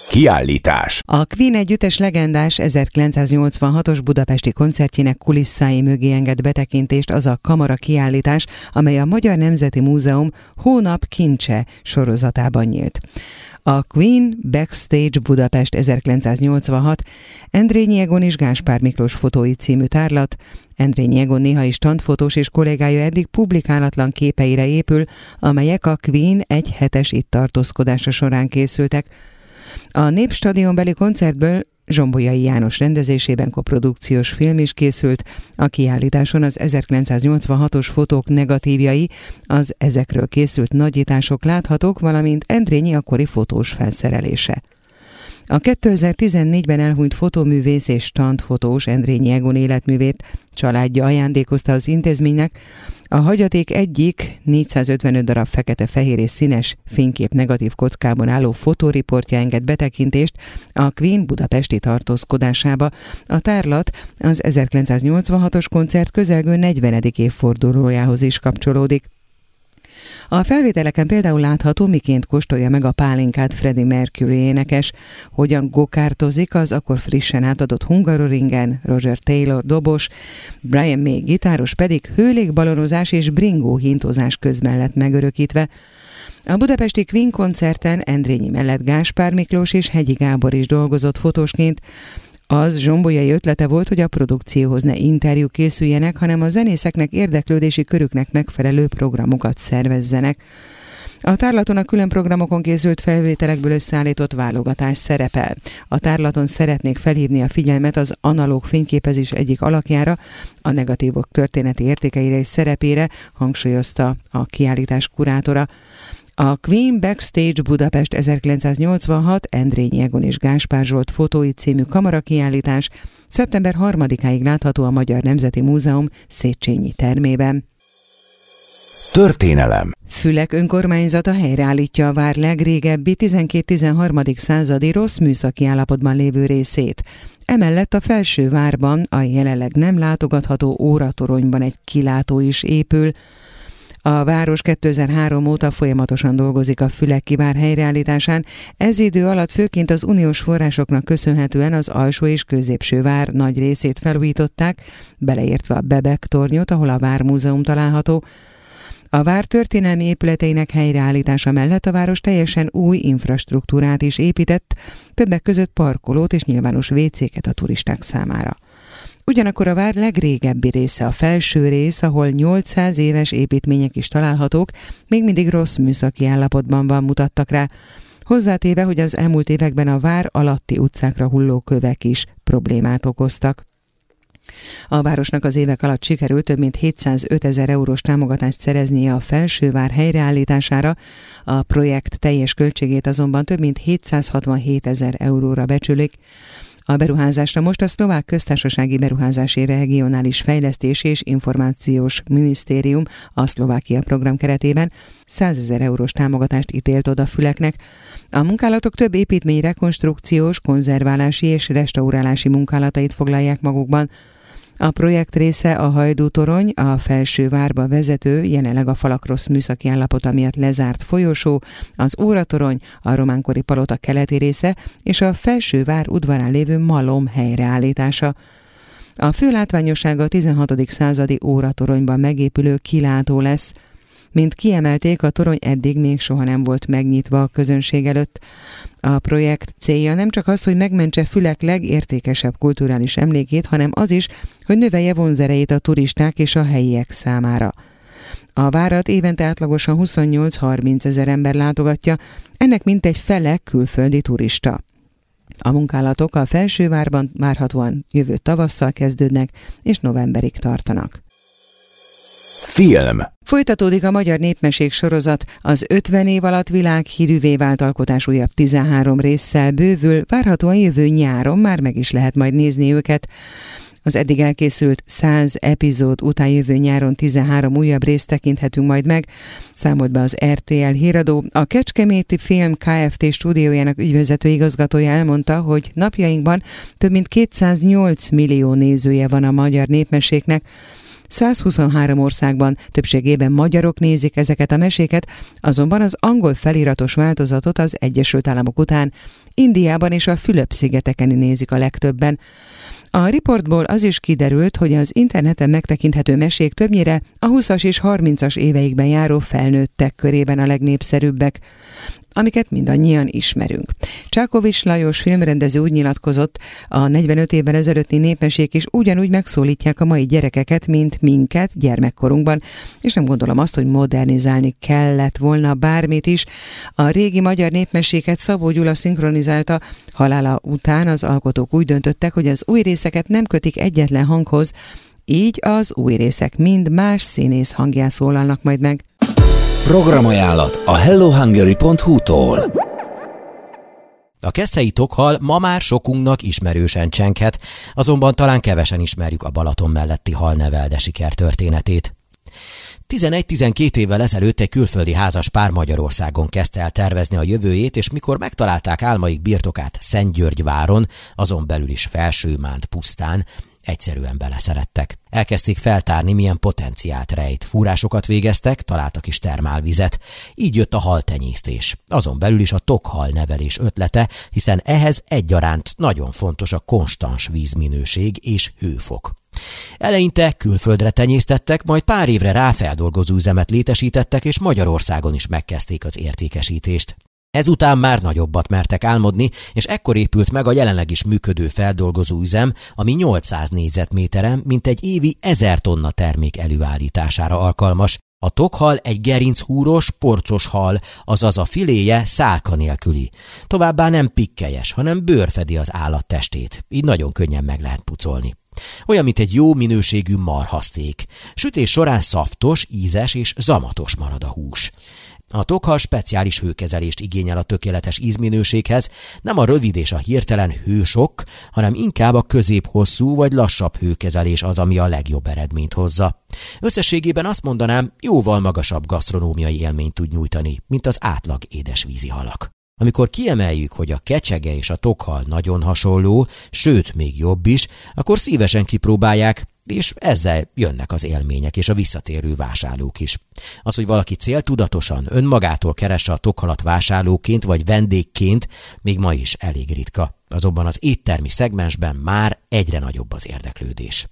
Kiállítás. A Queen együttes legendás 1986-os budapesti koncertjének kulisszái mögé enged betekintést az a kamara kiállítás, amely a Magyar Nemzeti Múzeum Hónap kincse sorozatában nyílt. A Queen Backstage Budapest 1986 Endrényi Egon és Gáspár Miklós fotói című tárlat. Endrényi Egon néha is standfotós és kollégája eddig publikálatlan képeire épül, amelyek a Queen egy hetes itt tartózkodása során készültek. A Népstadionbeli koncertből Zsombolyai János rendezésében koprodukciós film is készült. A kiállításon az 1986-os fotók negatívjai, az ezekről készült nagyítások láthatók, valamint Endrényi akkori fotós felszerelése. A 2014-ben elhunyt fotóművész és standfotós Endrényi Egon életművét családja ajándékozta az intézménynek. A hagyaték egyik 455 darab fekete-fehér és színes fénykép negatív kockában álló fotóriportja enged betekintést a Queen budapesti tartózkodásába. A tárlat az 1986-os koncert közelgő 40. évfordulójához is kapcsolódik. A felvételeken például látható, miként kóstolja meg a pálinkát Freddie Mercury énekes, hogyan gokártozik az akkor frissen átadott Hungaroringen, Roger Taylor dobos, Brian May gitáros pedig hőlékbalonozás és bringó hintozás közben lett megörökítve. A budapesti Queen koncerten Endrényi mellett Gáspár Miklós és Hegyi Gábor is dolgozott fotósként. Az Zsombolyai ötlete volt, hogy a produkcióhoz ne interjúk készüljenek, hanem a zenészeknek érdeklődési körüknek megfelelő programokat szervezzenek. A tárlaton a külön programokon készült felvételekből összeállított válogatás szerepel. A tárlaton szeretnék felhívni a figyelmet az analóg fényképezés egyik alakjára, a negatívok történeti értékeire és szerepére, hangsúlyozta a kiállítás kurátora. A Queen Backstage Budapest 1986 Endrényi Egon és Gáspár Zsolt fotói című kamarakiállítás szeptember 3-áig látható a Magyar Nemzeti Múzeum Széchenyi termében. Történelem. Fülek önkormányzata helyreállítja a vár legrégebbi 12-13. századi rossz műszaki állapotban lévő részét. Emellett a Felsővárban, a jelenleg nem látogatható óratoronyban egy kilátó is épül. A város 2003 óta folyamatosan dolgozik a Füleki vár helyreállításán. Ez idő alatt főként az uniós forrásoknak köszönhetően az alsó és középső vár nagy részét felújították, beleértve a Bebek tornyot, ahol a Vármúzeum található. A vár történelmi épületeinek helyreállítása mellett a város teljesen új infrastruktúrát is épített, többek között parkolót és nyilvános WC-ket a turisták számára. Ugyanakkor a vár legrégebbi része, a felső rész, ahol 800 éves építmények is találhatók, még mindig rossz műszaki állapotban van, mutattak rá. Hozzátéve, hogy az elmúlt években a vár alatti utcákra hulló kövek is problémát okoztak. A városnak az évek alatt sikerült több mint 705 000 eurós támogatást szereznie a Felsővár helyreállítására, a projekt teljes költségét azonban több mint 767 000 euróra becsülik. A beruházásra most a Szlovák Köztársasági Beruházási Regionális Fejlesztési és Információs Minisztérium a Szlovákia program keretében 100 000 eurós támogatást ítélt oda Füleknek. A munkálatok több építmény rekonstrukciós, konzerválási és restaurálási munkálatait foglalják magukban. A projekt része a Hajdú-torony, a Felsővárba vezető, jelenleg a falak rossz műszaki állapota miatt lezárt folyosó, az Óratorony, a románkori palota keleti része és a Felsővár udvarán lévő malom helyreállítása. A fő látványossága a 16. századi Óratoronyban megépülő kilátó lesz. Mint kiemelték, a torony eddig még soha nem volt megnyitva a közönség előtt. A projekt célja nem csak az, hogy megmentse Fülek legértékesebb kulturális emlékét, hanem az is, hogy növelje vonzerejét a turisták és a helyiek számára. A várat évente átlagosan 28-30 000 ember látogatja, ennek mintegy fele külföldi turista. A munkálatok a Felsővárban várhatóan jövő tavasszal kezdődnek és novemberig tartanak. Film. Folytatódik a Magyar Népmesék sorozat, az 50 év alatt világhírűvé vált alkotás újabb 13 résszel bővül, várhatóan jövő nyáron már meg is lehet majd nézni őket. Az eddig elkészült 100 epizód után jövő nyáron 13 újabb részt tekinthetünk majd meg, számolt be az RTL híradó. A Kecskeméti Film Kft. Stúdiójának ügyvezető igazgatója elmondta, hogy napjainkban több mint 208 millió nézője van a magyar népmeséknek. 123 országban, többségében magyarok nézik ezeket a meséket, azonban az angol feliratos változatot az Egyesült Államok után Indiában és a Fülöp-szigeteken nézik a legtöbben. A riportból az is kiderült, hogy az interneten megtekinthető mesék többnyire a 20-as és 30-as éveikben járó felnőttek körében a legnépszerűbbek, amiket mindannyian ismerünk. Csákovics Lajos filmrendező úgy nyilatkozott, a 45 évvel ezelőtti népmesék is ugyanúgy megszólítják a mai gyerekeket, mint minket gyermekkorunkban, és nem gondolom azt, hogy modernizálni kellett volna bármit is. A régi magyar népmeséket Szabó Gyula szinkronizálta, halála után az alkotók úgy döntöttek, hogy az új részeket nem kötik egyetlen hanghoz, így az új részek mind más színész hangján szólalnak majd meg. Programajánlat a hellohungary.hu-tól. A keszthelyi tokhal ma már sokunknak ismerősen csenghet, azonban talán kevesen ismerjük a Balaton melletti halnevelde sikertörténetét. 11-12 évvel ezelőtt egy külföldi házas pár Magyarországon kezdte el tervezni a jövőjét, és mikor megtalálták álmaik birtokát Szentgyörgyváron, azon belül is Felsőmánd pusztán, egyszerűen beleszerettek. Elkezdték feltárni, milyen potenciált rejt. Fúrásokat végeztek, találtak is termálvizet. Így jött a haltenyésztés. Azon belül is a tokhal nevelés ötlete, hiszen ehhez egyaránt nagyon fontos a konstans vízminőség és hőfok. Eleinte külföldre tenyésztettek, majd pár évre rá feldolgozó üzemet létesítettek, és Magyarországon is megkezdték az értékesítést. Ezután már nagyobbat mertek álmodni, és ekkor épült meg a jelenleg is működő feldolgozóüzem, ami 800 négyzetméteren mintegy évi 1000 tonna termék előállítására alkalmas. A tokhal egy gerinchúros, porcos hal, azaz a filéje szálka nélküli. Továbbá nem pikkelyes, hanem bőr fedi az állat testét, így nagyon könnyen meg lehet pucolni. Olyan, mint egy jó minőségű marhaszték. Sütés során szaftos, ízes és zamatos marad a hús. A tokhal speciális hőkezelést igényel a tökéletes ízminőséghez, nem a rövid és a hirtelen hősok, hanem inkább a közép-hosszú vagy lassabb hőkezelés az, ami a legjobb eredményt hozza. Összességében azt mondanám, jóval magasabb gasztronómiai élményt tud nyújtani, mint az átlag édesvízi halak. Amikor kiemeljük, hogy a kecsege és a tokhal nagyon hasonló, sőt még jobb is, akkor szívesen kipróbálják, és ezzel jönnek az élmények és a visszatérő vásárlók is. Az, hogy valaki céltudatosan önmagától keresse a tokhalat vásárlóként vagy vendégként, még ma is elég ritka. Azonban az éttermi szegmensben már egyre nagyobb az érdeklődés.